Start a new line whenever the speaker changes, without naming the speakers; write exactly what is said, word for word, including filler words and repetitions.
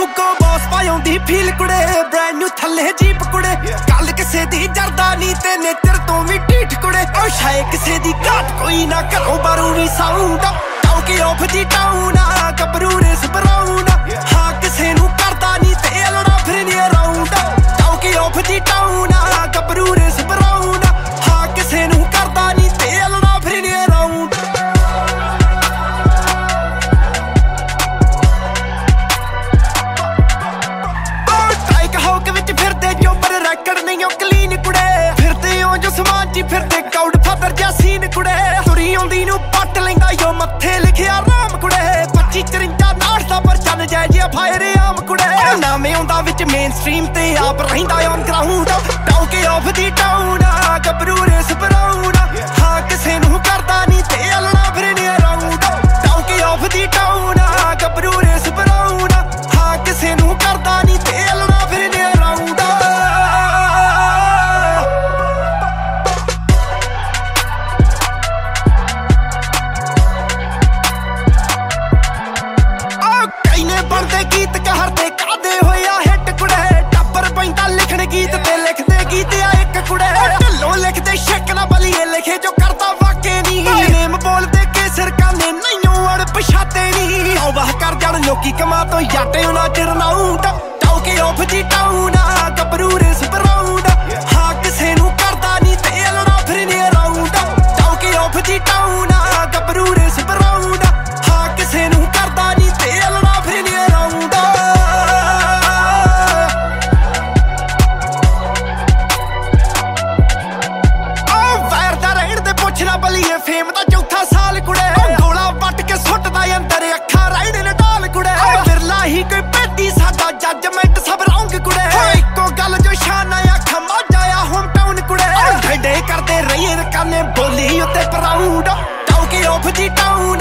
ਹੁਗੋ Boss ਪਾਉਂਦੀ feel ਕੁੜੇ brand new ਥੱਲੇ ਜੀਪ ਕੁੜੇ ਕੱਲ ਕਿਸੇ ਦੀ ਜਰਦਾ ਨੀ ਤੇ ਨੇਚਰ ਤੋਂ ਵੀ ਢੀਠ ਕੁੜੇ ਓ ਸ਼ਾਇਦ ਕਿਸੇ ਦੀ ਘਾਟ ਕੋਈ ਨਾ ਘਰੋਂ ਬਾਰੂ ਵੀ sound talk of the town ਆ ਗੱਭਰੂ ਨੇ ਸਪਰਾਊਂਡ ਹਾਂ ਕਿਸੇ ਨੂੰ ਕਰਦਾ ਨੀ ਤੇ ਲੜਾ ਫਿਰ ਨੀ around talk of the town ਆ ਗੱਭਰੂ ਨੇ ਸਪਰਾਊਂਡ ਹਾਂ ਕਿਸੇ ਨੂੰ ਕਰਦਾ ਨੀ ਤੇ ਲੜਾ ਫਿਰ ਨੀ ਅਰਾਊਂਡ ਫਿਰਦੇ ਕਾਊਡ ਫਾਦਰ ਜਾਂ ਸੀਨ ਕੁੜੇ ਤੁਰੀ ਆਉਂਦੀ ਨੂੰ ਪੱਟ ਲੈਂਦਾ ਯੋ ਮੱਥੇ ਲਿਖਿਆ ਰਾਮ ਕੁੜੇ ਪੱਚੀ ਚਰੰਜਾ ਨਾੜ ਦਾ ਪਰਚਾ ਨਜਾਇਜ਼ ਫਾਇਰ ਆਮ ਕੁੜੇ ਨਾਮੇ ਆਉਂਦਾ ਵਿੱਚ ਮੇਨ ਸਟ੍ਰੀਮ ਤੇ ਆਪ ਰਹਿੰਦਾ on ground talk of the town ਆ ਗੱਭਰੂ ਰੇਸ ਬਰਾਊਂਡ ਹਾਂ ਕਿਸੇ ਨੂੰ ਕਰਦਾ ਨਹੀਂ ਤੇ ਲੜਾ ਫਿਰ ਨੀ around talk of the town ਆ ਗੱਭਰੂ ਰੇਸ ਬਰਾਊਂਡ ਹਾਂ ਕਿਸੇ ਨੂੰ ਕਰਦਾ ਨਹੀਂ ਤੇ ਲੜਾ ਫਿਰ ਨੀ ਅਰਾਊਂਡ ਬਣਦੇ ਗੀਤ ਕਹਰਦੇ ਕਾਦੇ ਹੋਇਆ ਹਿੱਟ ਕੁੜੇ ਟੱਬਰ ਪੈਂਦਾ ਲਿਖਣ ਗੀਤ ਤੇ ਲਿਖਦੇ ਗੀਤ ਆ ਇੱਕ ਕੁੜੇ ਢਿੱਲੋਂ ਲਿਖਦੇ ਸ਼ੱਕ ਨਾ ਬਲੀਏ ਲਿਖੇ ਜੋ ਕਰਦਾ ਵਾਕੇ ਨੀ ਨੇਮ ਬੋਲਦੇ ਕੇ ਸਿਰਕਾਨੇ ਨਹੀਂਓ ਅੜ ਪਛਾਤੇ ਨੀ ਆਉ ਵਾਹ ਕਰ ਜਾਣ ਲੋਕੀ ਕਮਾ ਤੋਂ ਯਾਟੇ ਉਹਨਾਂ ਚਿਰ ਨਾਊਂ ਟੌਕੇ ਆਫ ਦੀ ਟਾਊਨ ਆ ਗੱਭਰੂ ਰੇਸ ਬਰਾਊਂਡ ਹਾਂ ਕਿਸੇ ਨੂੰ ਕਰਦਾ ਨੀ ਤੇ ਲੜਾ ਫਿਰ ਨੀ around talk of the town ਆ ਗੱਭਰੂ ਰੇਸ ਬਰਾਊਂਡ ਹਾਂ ਕਿਸੇ ਨੂੰ ਕਰਦਾ ਨੀ ਤੇ ਲੜਾ ਫਿਰ ਨੀ ਅਰਾਊਂਡ ਆ ਵੈਰ ਦਾ ਰਹਿਣ ਦੇ ਪੁੱਛਣਾ ਬਲੀਏ ਫੇਮ ਦਾ ਚੌਥਾ ਸਾਲ ਕੁੜੇ ਗੋਲਾ ਵੱਟ ਕੇ ਸੁੱਟਦਾ ਅੰਦਰ ਅੱਖਾਂ ਰਹਿਣ ਨੇ ਢਾਲ ਕੁੜੇ ਵਿਰਲਾ ਹੀ ਕੋਈ ਪੈਦੀ ਸਾਡਾ ਜੱਜਮੈਂਟ ਸਭ ਰੌਂਗ ਕੁੜੇ ਇੱਕੋ ਗੱਲ ਜੋ ਸ਼ਾਨਾ ਅੱਖਾਂ ਮਾਝਾ ਹੋਮ ਟਾਊਨ ਕੁੜੇ ਢੇਡੇ ਕਰਦੇ ਰਹੀਏ ਰਕਾਨੇ ਬੋਲੀ ਉੱਤੇ proud talk of the town